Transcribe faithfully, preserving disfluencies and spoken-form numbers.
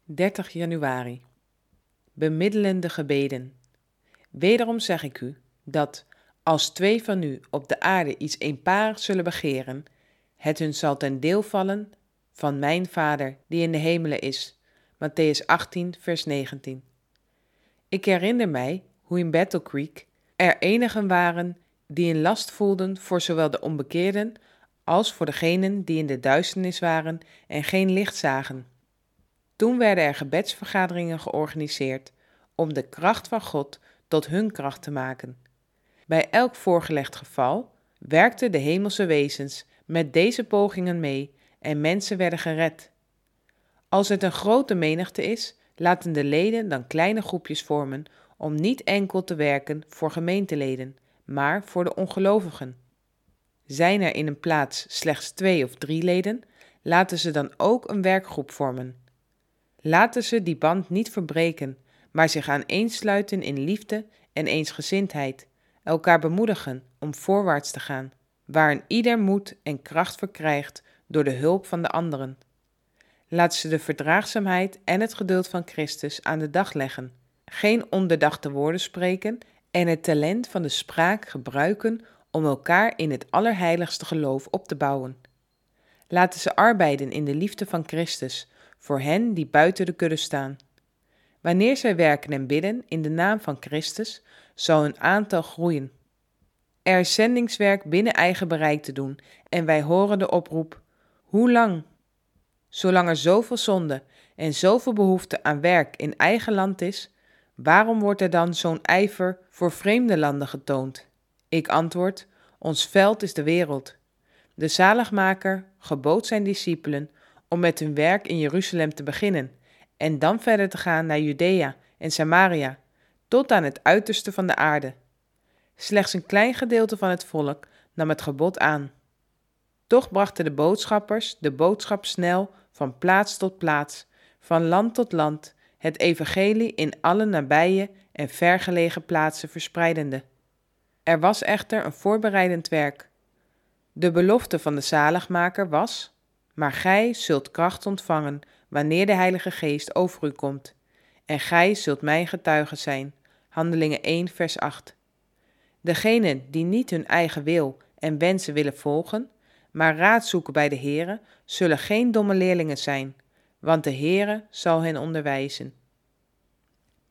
dertig januari. Bemiddelende gebeden. Wederom zeg ik u, dat, als twee van u op de aarde iets eenparig zullen begeren, het hun zal ten deel vallen van mijn Vader die in de hemelen is. Mattheüs achttien, vers negentien. Ik herinner mij hoe in Battle Creek er enigen waren die een last voelden voor zowel de onbekeerden als voor degenen die in de duisternis waren en geen licht zagen. Toen werden er gebedsvergaderingen georganiseerd om de kracht van God tot hun kracht te maken. Bij elk voorgelegd geval werkten de hemelse wezens met deze pogingen mee en mensen werden gered. Als het een grote menigte is, laten de leden dan kleine groepjes vormen om niet enkel te werken voor gemeenteleden, maar voor de ongelovigen. Zijn er in een plaats slechts twee of drie leden, laten ze dan ook een werkgroep vormen. Laten ze die band niet verbreken, maar zich aaneensluiten in liefde en eensgezindheid, elkaar bemoedigen om voorwaarts te gaan, waar een ieder moed en kracht verkrijgt door de hulp van de anderen. Laten ze de verdraagzaamheid en het geduld van Christus aan de dag leggen, geen ondoordachte woorden spreken en het talent van de spraak gebruiken om elkaar in het allerheiligste geloof op te bouwen. Laten ze arbeiden in de liefde van Christus, voor hen die buiten de kudde staan. Wanneer zij werken en bidden in de naam van Christus, zal hun aantal groeien. Er is zendingswerk binnen eigen bereik te doen en wij horen de oproep: hoe lang? Zolang er zoveel zonde en zoveel behoefte aan werk in eigen land is, waarom wordt er dan zo'n ijver voor vreemde landen getoond? Ik antwoord: ons veld is de wereld. De zaligmaker gebood zijn discipelen om met hun werk in Jeruzalem te beginnen en dan verder te gaan naar Judea en Samaria, tot aan het uiterste van de aarde. Slechts een klein gedeelte van het volk nam het gebod aan. Toch brachten de boodschappers de boodschap snel van plaats tot plaats, van land tot land, het evangelie in alle nabije en vergelegen plaatsen verspreidende. Er was echter een voorbereidend werk. De belofte van de zaligmaker was: maar gij zult kracht ontvangen wanneer de Heilige Geest over u komt, en gij zult mijn getuige zijn. Handelingen één, vers acht. Degenen die niet hun eigen wil en wensen willen volgen, maar raad zoeken bij de Heere, zullen geen domme leerlingen zijn, want de Heere zal hen onderwijzen.